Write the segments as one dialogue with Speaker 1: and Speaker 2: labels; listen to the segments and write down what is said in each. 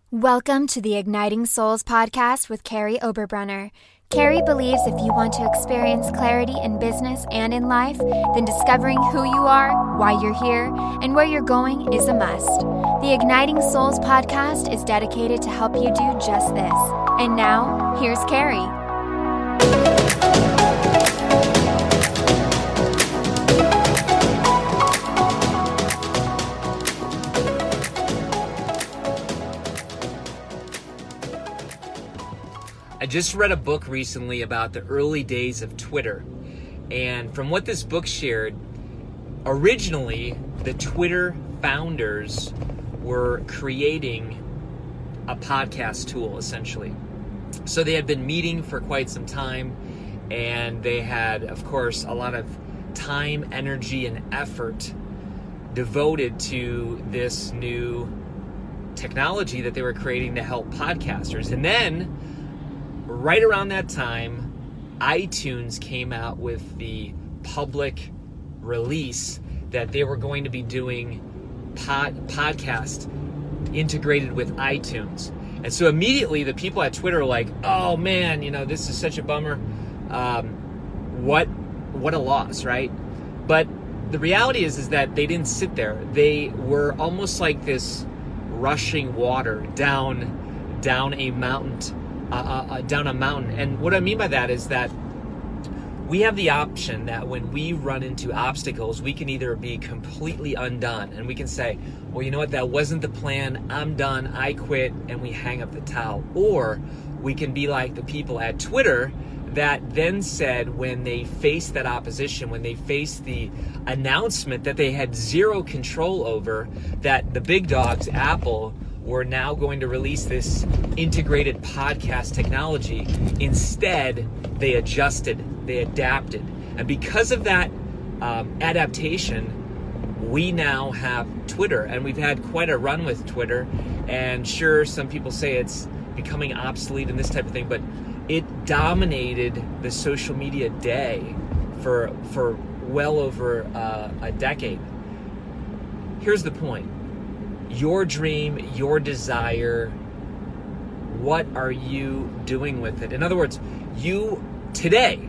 Speaker 1: Welcome to the Igniting Souls podcast with Carrie Oberbrunner. Carrie believes if you want to experience clarity in business and in life, then discovering who you are, why you're here, and where you're going is a must. The Igniting Souls podcast is dedicated to help you do just this. And now, here's Carrie.
Speaker 2: I just read a book recently about the early days of Twitter. And from what this book shared, originally the Twitter founders were creating a podcast tool, essentially. So they had been meeting for quite some time, and they had, of course, a lot of time, energy, and effort devoted to this new technology that they were creating to help podcasters. And then right around that time, iTunes came out with the public release that they were going to be doing podcast integrated with iTunes. And so immediately the people at Twitter were like, oh man, this is such a bummer. What a loss, right? But the reality is that they didn't sit there. They were almost like this rushing water down a mountain. Down a mountain. And what I mean by that is that we have the option that when we run into obstacles, we can either be completely undone and we can say, well, you know what, that wasn't the plan, I'm done, I quit, and we hang up the towel. Or we can be like the people at Twitter that then said, when they faced that opposition, when they faced the announcement that they had zero control over, that the big dogs, Apple, were now going to release this integrated podcast technology. Instead, they adjusted, they adapted. And because of that adaptation, we now have Twitter. And we've had quite a run with Twitter. And sure, some people say it's becoming obsolete and this type of thing, but it dominated the social media day for well over a decade. Here's the point. Your dream, your desire, what are you doing with it? In other words, today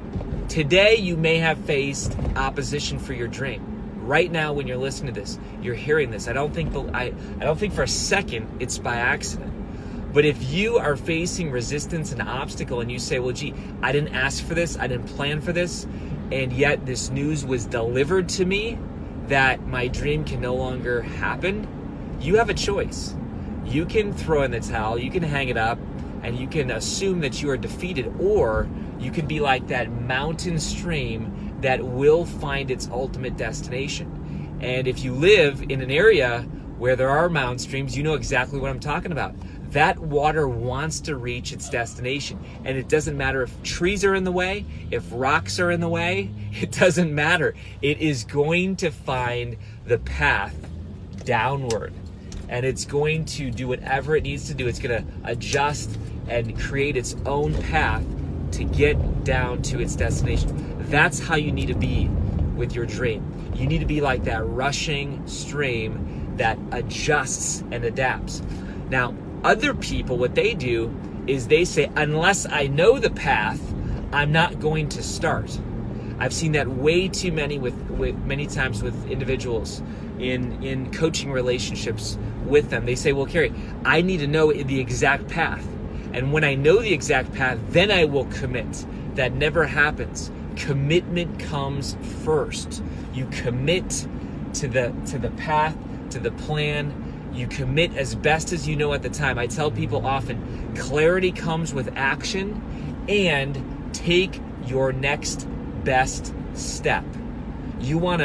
Speaker 2: you may have faced opposition for your dream. Right now, when you're listening to this, you're hearing this. I don't think for a second it's by accident. But if you are facing resistance and obstacle and you say, well, gee, I didn't ask for this, I didn't plan for this, and yet this news was delivered to me that my dream can no longer happen, you have a choice. You can throw in the towel, you can hang it up, and you can assume that you are defeated, or you can be like that mountain stream that will find its ultimate destination. And if you live in an area where there are mountain streams, you know exactly what I'm talking about. That water wants to reach its destination. And it doesn't matter if trees are in the way, if rocks are in the way, it doesn't matter. It is going to find the path downward. And it's going to do whatever it needs to do. It's going to adjust and create its own path to get down to its destination. That's how you need to be with your dream. You need to be like that rushing stream that adjusts and adapts. Now, other people, what they do is they say, unless I know the path, I'm not going to start. I've seen that way too many many times with individuals in coaching relationships with them. They say, well, Carrie, I need to know the exact path. And when I know the exact path, then I will commit. That never happens. Commitment comes first. You commit to the path, to the plan. You commit as best as you know at the time. I tell people often, clarity comes with action, and take your next best step. You want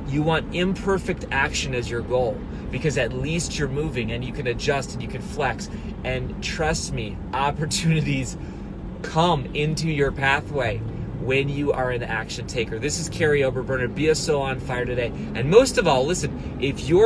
Speaker 2: imperfect action as your goal, because at least you're moving and you can adjust and you can flex. And trust me, opportunities come into your pathway when you are an action taker. This is Carrie Oberbrunner. Be a soul on fire today. And most of all, listen, if you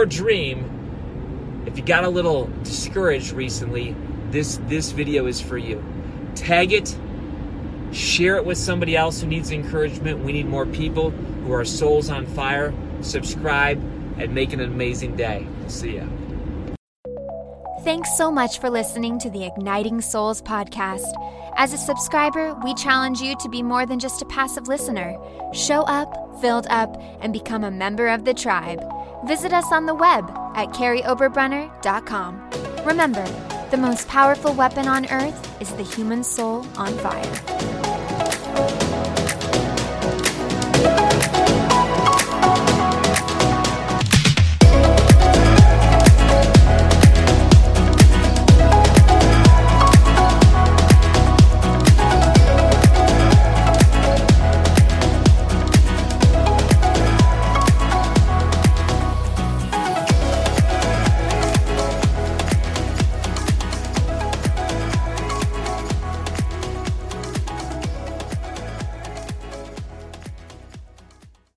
Speaker 2: got a little discouraged recently, this video is for you. Tag it, share it with somebody else who needs encouragement. We need more people who are souls on fire. Subscribe and make it an amazing day. See ya.
Speaker 1: Thanks so much for listening to the Igniting Souls podcast. As a subscriber, we challenge you to be more than just a passive listener. Show up, filled up, and become a member of the tribe. Visit us on the web at carryoberbrunner.com. Remember, the most powerful weapon on earth is the human soul on fire.